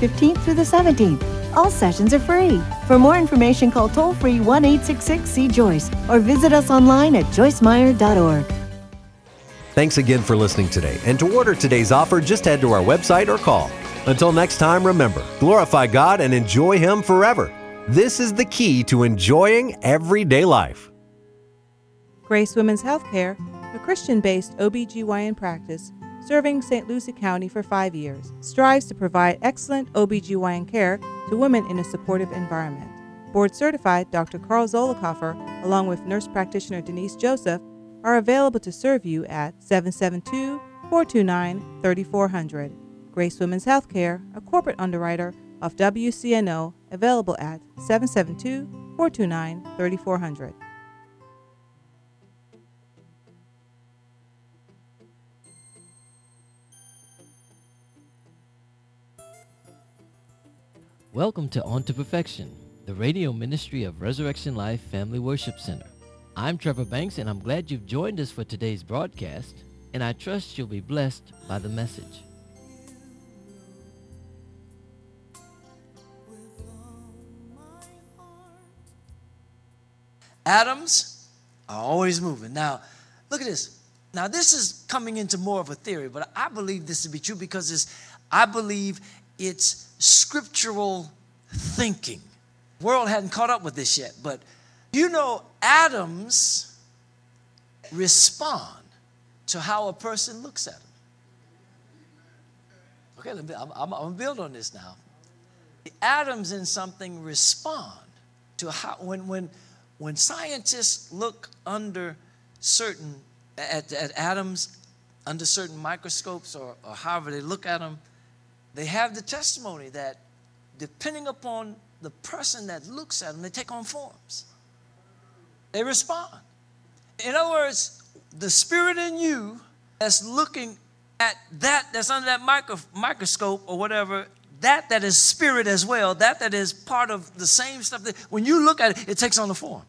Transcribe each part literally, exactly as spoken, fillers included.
fifteenth through the seventeenth. All sessions are free. For more information, call toll-free one eight six six C Joyce or visit us online at joyce meyer dot org. Thanks again for listening today. And to order today's offer, just head to our website or call. Until next time, remember, glorify God and enjoy Him forever. This is the key to enjoying everyday life. Grace Women's Healthcare, a Christian-based O B G Y N practice serving Saint Lucie County for five years, strives to provide excellent O B G Y N care to women in a supportive environment. Board-certified Doctor Carl Zollicoffer, along with nurse practitioner Denise Joseph, are available to serve you at seven seven two, four two nine, three four zero zero. Grace Women's Healthcare, a corporate underwriter of W C N O, available at seven seven two, four two nine, three four zero zero. Welcome to On to Perfection, the radio ministry of Resurrection Life Family Worship Center. I'm Trevor Banks, and I'm glad you've joined us for today's broadcast, and I trust you'll be blessed by the message. Atoms are always moving. Now, look at this. Now, this is coming into more of a theory, but I believe this to be true because it's, I believe it's scriptural thinking. The world hadn't caught up with this yet, but you know, atoms respond to how a person looks at them. Okay, I'm, I'm, I'm going to build on this now. The atoms in something respond to how, when, when, when scientists look under certain, at, at atoms, under certain microscopes or, or however they look at them, they have the testimony that depending upon the person that looks at them, they take on forms. They respond. In other words, the spirit in you that's looking at that, that's under that micro, microscope or whatever, that that is spirit as well, that that is part of the same stuff. That when you look at it, it takes on the form.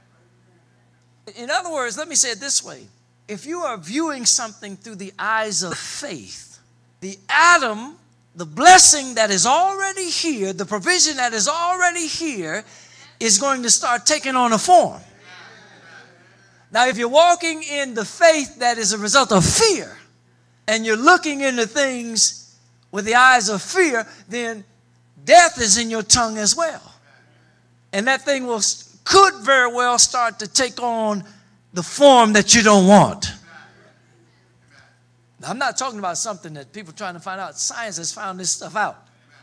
In other words, let me say it this way. If you are viewing something through the eyes of faith, the atom, the blessing that is already here, the provision that is already here, is going to start taking on a form. Now, if you're walking in the faith that is a result of fear, and you're looking into things with the eyes of fear, then death is in your tongue as well. And that thing will could very well start to take on the form that you don't want. Now, I'm not talking about something that people are trying to find out. Science has found this stuff out.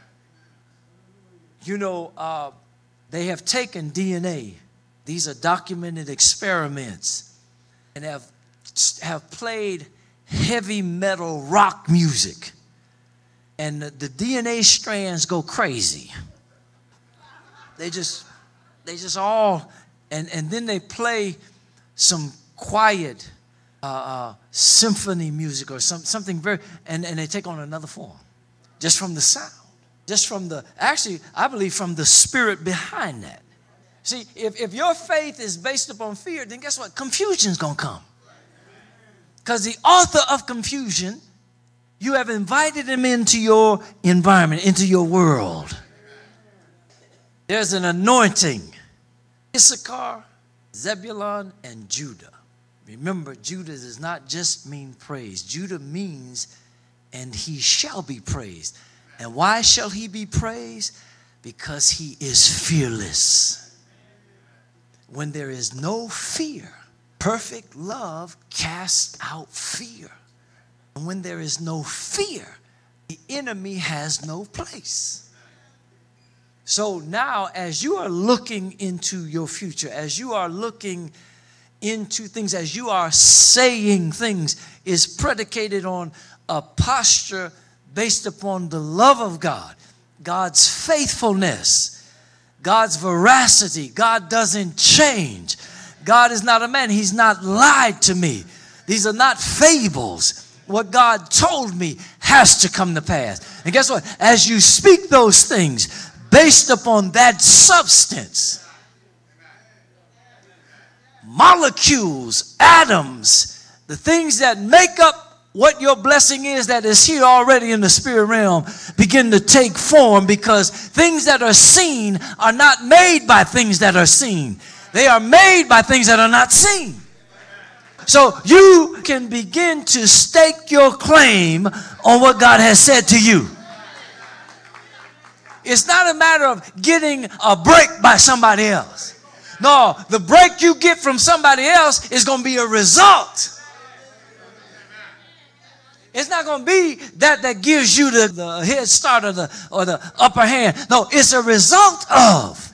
You know, uh, they have taken D N A. These are documented experiments, and have, have played heavy metal rock music. And the, the D N A strands go crazy. They just, they just all, and, and then they play some quiet uh, uh, symphony music or some, something very, and, and they take on another form. Just from the sound. Just from the, actually, I believe from the spirit behind that. See, if, if your faith is based upon fear, then guess what? Confusion's going to come. Because the author of confusion, you have invited him into your environment, into your world. There's an anointing. Issachar, Zebulun, and Judah. Remember, Judah does not just mean praise. Judah means, and he shall be praised. And why shall he be praised? Because he is fearless. When there is no fear, perfect love casts out fear. And when there is no fear, the enemy has no place. So now, as you are looking into your future, as you are looking into things, as you are saying things, is predicated on a posture based upon the love of God, God's faithfulness, God's veracity. God doesn't change. God is not a man. He's not lied to me. These are not fables. What God told me has to come to pass. And guess what? As you speak those things based upon that substance, molecules, atoms, the things that make up what your blessing is that is here already in the spirit realm begin to take form, because things that are seen are not made by things that are seen. They are made by things that are not seen. So you can begin to stake your claim on what God has said to you. It's not a matter of getting a break by somebody else. No, the break you get from somebody else is going to be a result. It's not going to be that that gives you the, the head start or the, or the upper hand. No, it's a result of.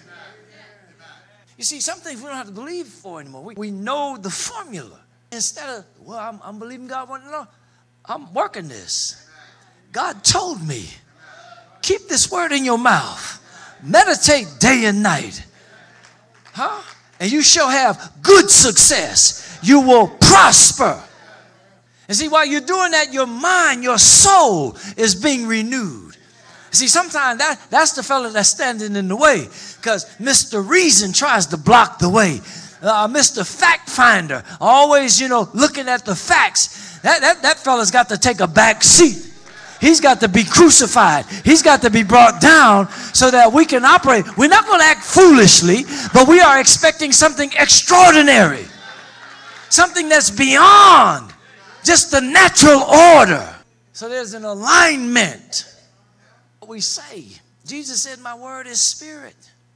You see, some things we don't have to believe for anymore. We, we know the formula. Instead of, well, I'm, I'm believing God. No, I'm working this. God told me, keep this word in your mouth. Meditate day and night. Huh? And you shall have good success. You will prosper. And see, while you're doing that, your mind, your soul is being renewed. See, sometimes that, that's the fellow that's standing in the way, because Mister Reason tries to block the way. Uh, Mister Fact Finder, always, you know, looking at the facts. That, that, that fella's got to take a back seat. He's got to be crucified. He's got to be brought down so that we can operate. We're not going to act foolishly, but we are expecting something extraordinary. Something that's beyond just the natural order. So there's an alignment. What we say, Jesus said, my word is spirit.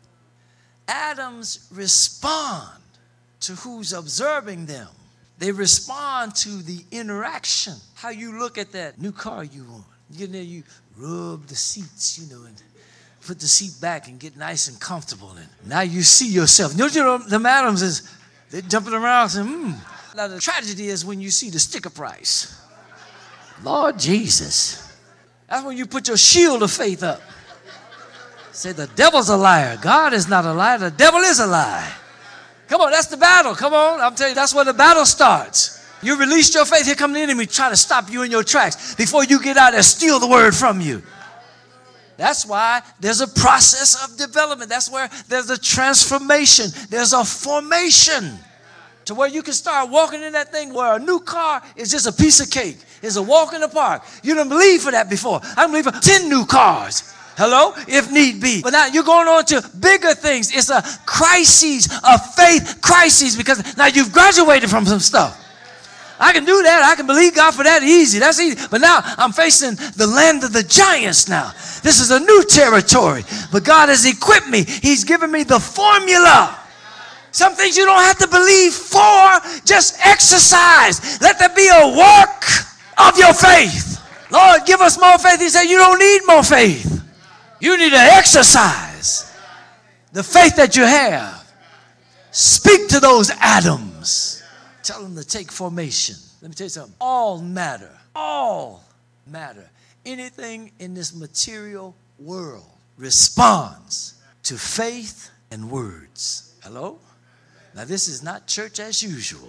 Atoms respond to who's observing them. They respond to the interaction. How you look at that new car you want. You get in there, you rub the seats, you know, and put the seat back and get nice and comfortable. And now you see yourself. You know, the atoms is, they're jumping around saying, hmm. Now, the tragedy is when you see the sticker price. Lord Jesus. That's when you put your shield of faith up. Say, the devil's a liar. God is not a liar. The devil is a lie. Come on, that's the battle. Come on. I'm telling you, that's where the battle starts. You released your faith. Here come the enemy trying to stop you in your tracks before you get out there, steal the word from you. That's why there's a process of development. That's where there's a transformation. There's a formation. To where you can start walking in that thing where a new car is just a piece of cake. It's a walk in the park. You didn't believe for that before. I believe for ten new cars. Hello? If need be. But now you're going on to bigger things. It's a crisis, a faith crisis, because now you've graduated from some stuff. I can do that. I can believe God for that easy. That's easy. But now I'm facing the land of the giants now. This is a new territory. But God has equipped me. He's given me the formula. Some things you don't have to believe for, just exercise. Let there be a work of your faith. Lord, give us more faith. He said, you don't need more faith. You need to exercise the faith that you have. Speak to those atoms. Tell them to take formation. Let me tell you something. All matter, all matter, anything in this material world responds to faith and words. Hello? Now, this is not church as usual.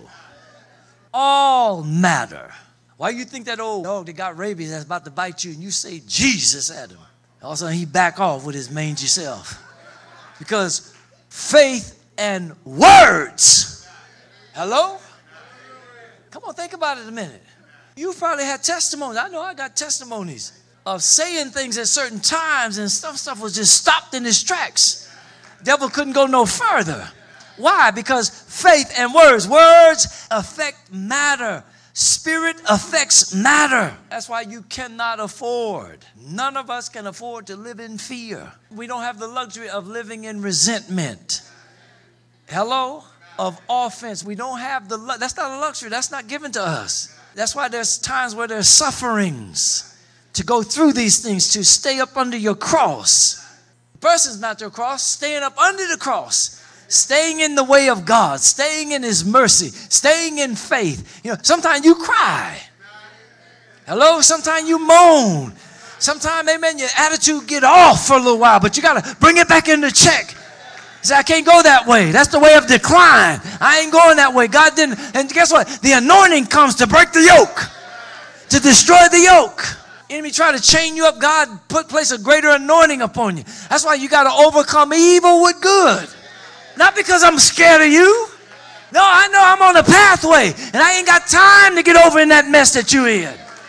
All matter. Why you think that old dog that got rabies that's about to bite you and you say Jesus at him? All of a sudden he back off with his mangy self. Because faith and words. Hello? Come on, think about it a minute. You probably had testimonies. I know I got testimonies of saying things at certain times and stuff, stuff was just stopped in its tracks. Devil couldn't go no further. Why? Because faith and words. Words affect matter. Spirit affects matter. That's why you cannot afford. None of us can afford to live in fear. We don't have the luxury of living in resentment. Hello? Of offense. We don't have the, that's not a luxury. That's not given to us. That's why there's times where there's sufferings to go through these things, to stay up under your cross. The person's not your cross, staying up under the cross. Staying in the way of God, staying in his mercy, staying in faith. You know, sometimes you cry. Hello? Sometimes you moan. Sometimes, amen, your attitude get off for a little while, but you got to bring it back into check. You say, I can't go that way. That's the way of decline. I ain't going that way. God didn't. And guess what? The anointing comes to break the yoke, to destroy the yoke. Enemy try to chain you up. God put place a greater anointing upon you. That's why you got to overcome evil with good. Not because I'm scared of you. No, I know I'm on a pathway, and I ain't got time to get over in that mess that you're in.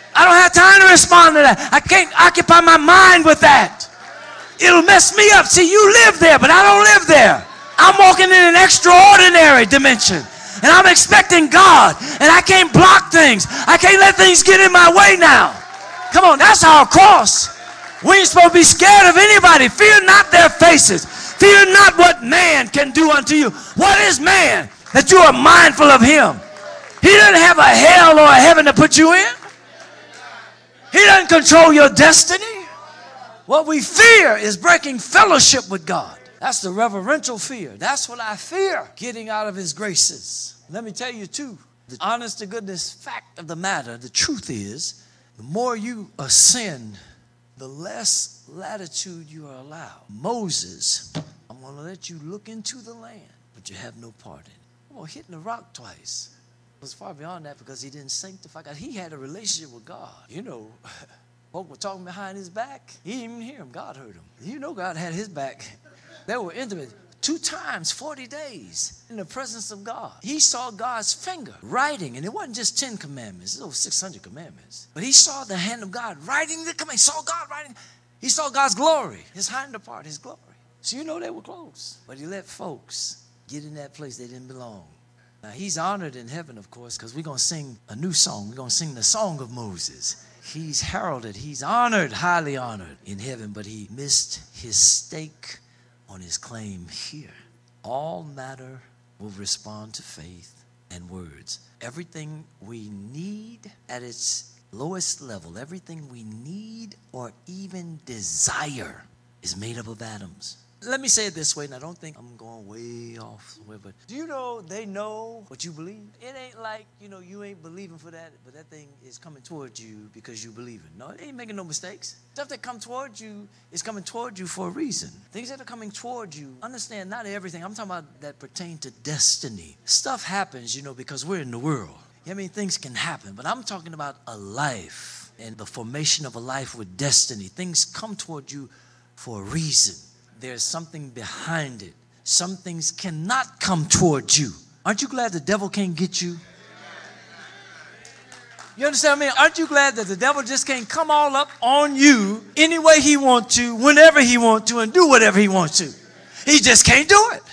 I don't have time to respond to that. I can't occupy my mind with that. It'll mess me up. See, you live there, but I don't live there. I'm walking in an extraordinary dimension. And I'm expecting God. And I can't block things. I can't let things get in my way now. Come on, that's our cross. We ain't supposed to be scared of anybody. Fear not their faces. Fear not what man can do unto you. What is man that you are mindful of him? He doesn't have a hell or a heaven to put you in. He doesn't control your destiny. What we fear is breaking fellowship with God. That's the reverential fear. That's what I fear, getting out of his graces. Let me tell you too, the honest to goodness fact of the matter, the truth is, the more you ascend, the less latitude you are allowed. Moses, I'm going to let you look into the land, but you have no part in it. Well, hitting the rock twice was far beyond that because he didn't sanctify God. He had a relationship with God. You know, folk were talking behind his back. He didn't even hear him. God heard him. You know God had his back. They were intimate. Two times, forty days in the presence of God. He saw God's finger writing, and it wasn't just ten commandments. It was over six hundred commandments. But he saw the hand of God writing the commandments. He saw God writing. He saw God's glory, his hind part, his glory. So you know they were close. But he let folks get in that place they didn't belong. Now he's honored in heaven, of course, because we're going to sing a new song. We're going to sing the song of Moses. He's heralded. He's honored, highly honored in heaven, but he missed his stake on his claim here. All matter will respond to faith and words. Everything we need at its lowest level, everything we need or even desire is made up of atoms. Let me say it this way, and I don't think I'm going way off somewhere, but do you know they know what you believe? It ain't like, you know, you ain't believing for that, but that thing is coming towards you because you believe it. No, it ain't making no mistakes. Stuff that come towards you is coming towards you for a reason. Things that are coming towards you, understand not everything. I'm talking about that pertain to destiny. Stuff happens, you know, because we're in the world. I mean, things can happen, but I'm talking about a life and the formation of a life with destiny. Things come toward you for a reason. There's something behind it. Some things cannot come towards you. Aren't you glad the devil can't get you? You understand what I mean? Aren't you glad that the devil just can't come all up on you any way he wants to, whenever he wants to, and do whatever he wants to? He just can't do it.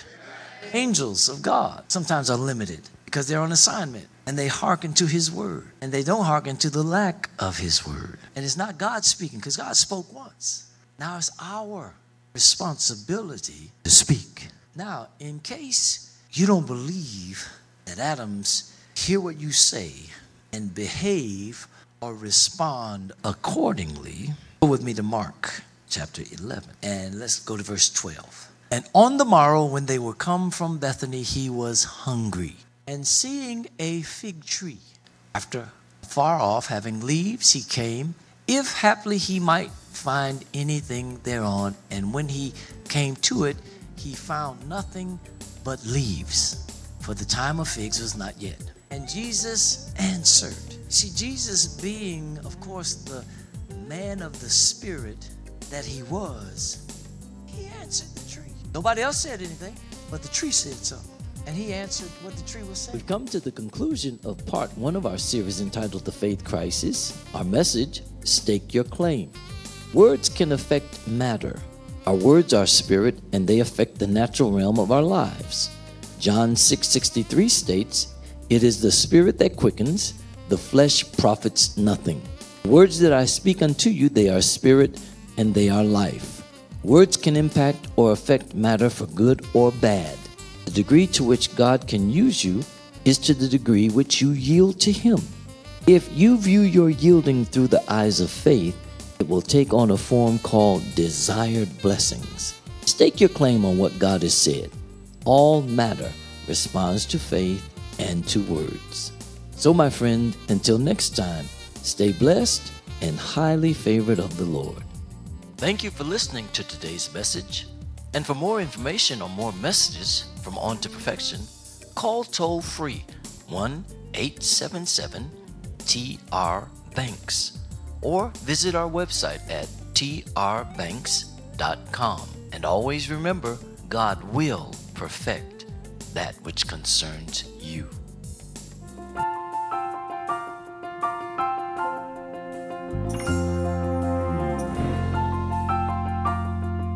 Angels of God sometimes are limited because they're on assignment and they hearken to his word and they don't hearken to the lack of his word. And it's not God speaking because God spoke once. Now it's our responsibility to speak. Now, in case you don't believe that atoms hear what you say and behave or respond accordingly, go with me to Mark chapter eleven, and let's go to verse twelve. And on the morrow, when they were come from Bethany, he was hungry. And seeing a fig tree, after far off having leaves, he came, if haply he might find anything thereon. And when he came to it, he found nothing but leaves, for the time of figs was not yet. And Jesus answered. See, Jesus being, of course, the man of the Spirit that he was, he answered the tree. Nobody else said anything, but the tree said so. And he answered what the tree was saying. We've come to the conclusion of part one of our series entitled The Faith Crisis. Our message, Stake Your Claim. Words can affect matter. Our words are spirit, and they affect the natural realm of our lives. John six sixty-three states, "It is the spirit that quickens, the flesh profits nothing. Words that I speak unto you, they are spirit, and they are life." Words can impact or affect matter for good or bad. The degree to which God can use you is to the degree which you yield to Him. If you view your yielding through the eyes of faith, it will take on a form called desired blessings. Stake your claim on what God has said. All matter responds to faith and to words. So, my friend, until next time, stay blessed and highly favored of the Lord. Thank you for listening to today's message. And for more information or more messages from On to Perfection, call toll free one eight seven seven T R Banks or visit our website at T R banks dot com. And always remember, God will perfect that which concerns you.